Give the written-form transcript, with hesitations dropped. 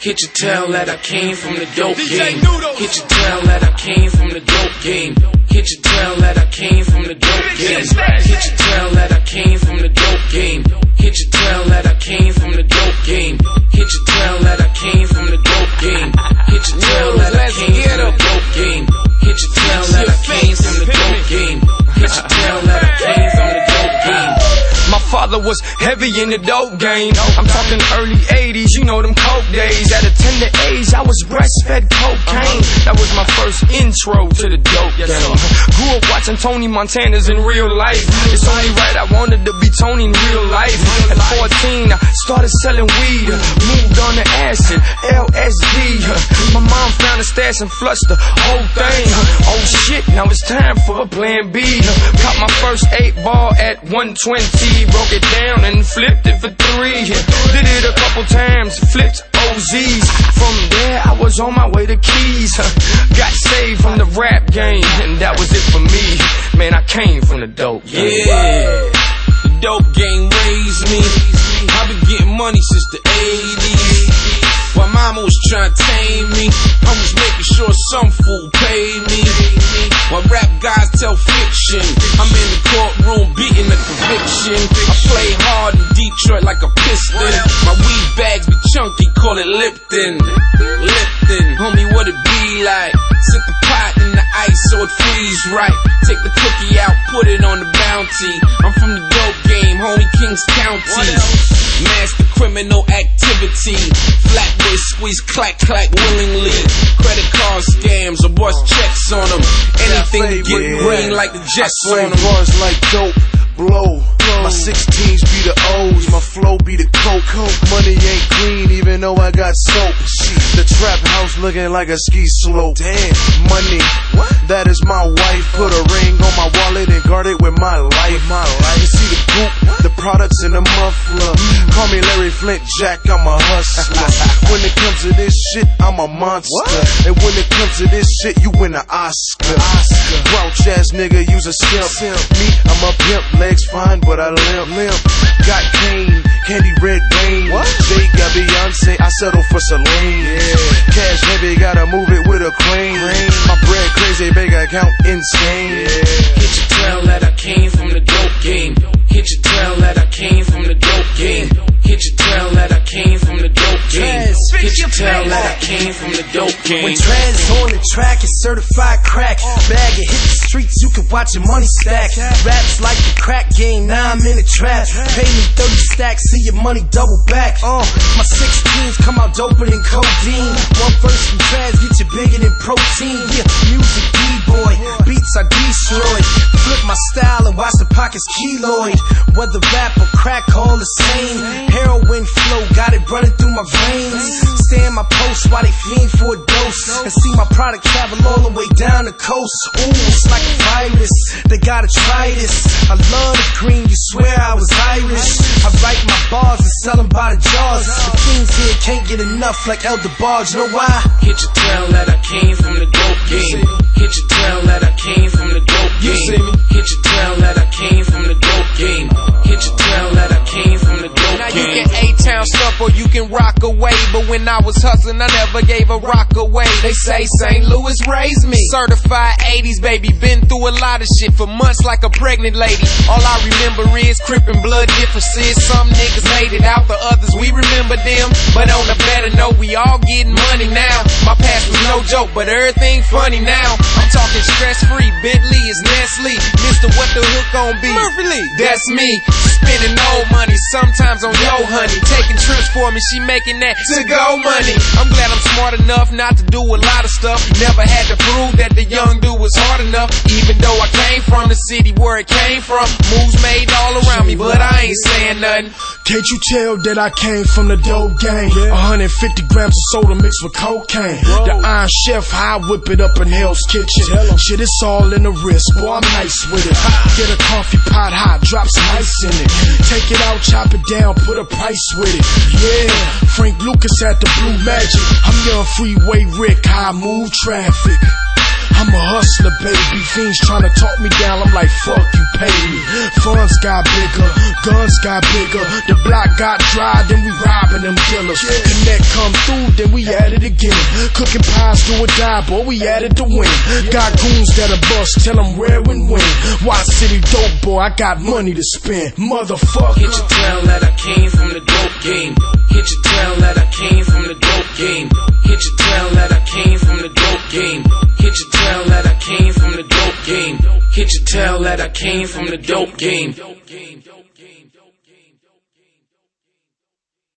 Can't you tell that I came from the dope game? Can't you tell that I came from the dope game? Can't you tell that I came from the dope game? Can't you tell that I came from the dope game? Can't you tell that I came from the dope game? Can't you tell that I came from the dope game? Can't you tell that I came from the dope game? Can't you tell that I came from the dope game? Can't you tell that I came from the dope game? My father was heavy in the dope game. I'm talking early 80s, you know them coke days. At a tender age, I was breastfed cocaine. That was my first intro to the dope game. Grew up watching Tony Montana's in real life. It's only right I wanted to be Tony in real life. At 14, I started selling weed. Moved on to acid, LSD. My mom found a stash and flushed the whole thing. Oh shit, now it's time for a plan B. Caught my first 8-ball at 120. Broke it down and flipped it for 3. Did it a couple times, flipped OZs. From there I was on my way to Keys. Got saved from the rap game, and that was it for me. Man, I came from the dope game. Yeah, the dope game raised me. I've been getting money since the 80s. While mama was trying to tame me, I was making sure some fool paid me. While rap guys tell fiction, I'm in the courtroom beating the conviction. I play hard in Detroit like a piston. My weed bags be chunky, call it Lipton. Lipton, homie, what it be like? Sit the pot in the ice so it freeze right. Take the cookie out, put it on the bounty. I'm from the dope game, homie, Kings County. Master criminal activity. Flatboy squeeze clack clack willingly. Credit card scams or bust checks on them. Anything to get green like the Jets on them. Bars like dope, blow. My 16s be the O's, my flow be the coke. Money ain't clean even though I got soap. The trap house looking like a ski slope. Damn, money, that is my wife. Put a ring on my wallet and guard it with my life. You see the coupe, the products in the muffler. Call me Larry Flint Jack, I'm a hustler. When it comes to this shit, I'm a monster. And when it comes to this shit, you win an Oscar. Grouch ass nigga, use a simp. Me, I'm a pimp, legs fine, but I limp. Got Kane, Candy Red Bane. Jay got Beyonce, I settle for Celine. Cash heavy, gotta move it with a crane. My bread crazy, bank account insane. Can't you tell that I came from the dope game? Can't you tell that I came from the dope game? Can't you tell that I came from the dope game? Can't you tell that I came from the dope game? When Trez on the track, it's certified crack. Bag it, hit the streets, you can watch your money stack. Raps like the crack game, now I'm in the trap. Pay me 30 stacks, see your money double back. My 16s come out doper than codeine. One verse from Trez, get you bigger than protein. Yeah, music B-boy, beats I destroy. Flip my style and watch the pockets keloid. Whether rap or crack, all the same. Heroin flow, got it running through my veins. Stay in my post while they fiend for a dose. And see my product travel all the way down the coast. Ooh, it's like a virus, they gotta try this. I love the green, you swear I was Irish. I write my bars and sell them by the jars. The fiends here can't get enough like Elder Barge, know why? Can't you tell that I came from the dope game? Can't you tell that I came from the dope game? Can't you tell that I came from the dope game? Can't you tell that I came from the dope game? Now you can A-Town stuff or you can rock away. But when I was hustling, I never gave a rock away. They say St. Louis raised me. Certified 80s, baby. Been through a lot of shit for months like a pregnant lady. All I remember is crippin' blood differences. Some niggas made it out, for others we remember them. But on a better note, we all getting money now. My past was no joke, but everything funny now. I'm talking stress-free, Bentley is Nestle. Mr. What the Hook gon' be? Murphy Lee, that's me. Spending old money, sometimes on yo honey. Taking trips for me, she making that to-go money. I'm glad I'm smart enough not to do a lot of stuff. Never had to prove that the young dude was hard enough. Even though I came from the city where it came from. Moves made all around me, but I ain't saying nothing. Can't you tell that I came from the dope game? 150 grams of soda mixed with cocaine. The Iron Chef, how I whip it up in Hell's Kitchen. Shit, it's all in the wrist, boy, I'm nice with it. Get a coffee pot hot, drop some ice in it. Take it out, chop it down, put a price with it. Yeah, Frank Lucas at the Blue Magic. I'm young Freeway Rick, how I move traffic. I'm a hustler, baby. Fiends tryna talk me down. I'm like, fuck you, pay me. Funds got bigger, guns got bigger. The block got dry, then we robbing them killers. Connect come through, then we at it again. Cooking pies do or die, boy, we at it to win. Got goons that'll bust, tell them where and when. Watch City dope, boy, I got money to spend. Motherfucker. Can't you tell that I came from the dope game? Can't you tell that I came from the dope game? Can't you tell that I came from the dope game? Can't you tell that I came from the dope game? Can't you tell that I came from the dope game?